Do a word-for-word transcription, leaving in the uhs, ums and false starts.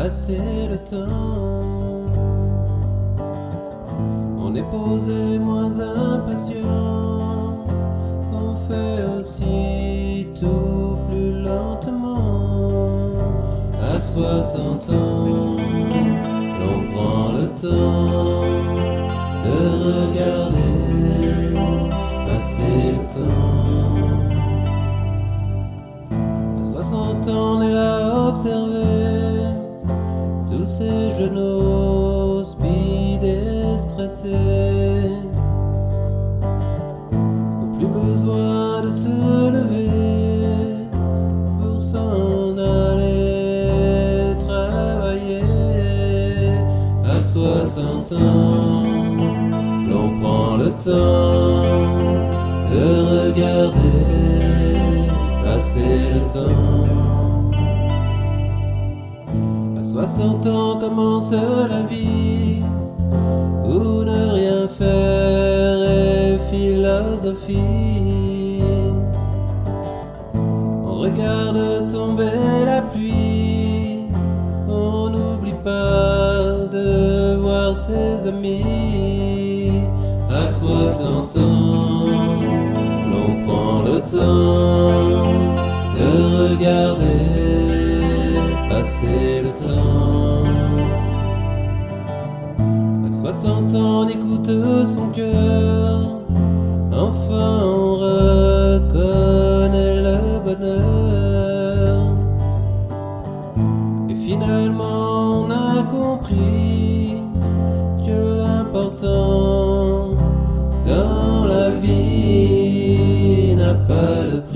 passer le temps. On est posé moins impatient, on fait aussi tout plus lentement. À soixante ans, l'on prend le temps de regarder passer le temps. À soixante ans, on est là à observer tous ces genoux speedés, stressés. Plus besoin de se lever pour s'en aller travailler. À soixante ans, l'on prend le temps de regarder passer le temps. À soixante ans commence la vie, où ne rien faire est philosophie. On regarde tomber la pluie, on n'oublie pas de voir ses amis. À soixante ans, l'on prend le temps de regarder passer le temps. À soixante ans, on écoute son cœur, enfin on reconnaît le bonheur. Et finalement on a compris que l'important dans la vie n'a pas de prix.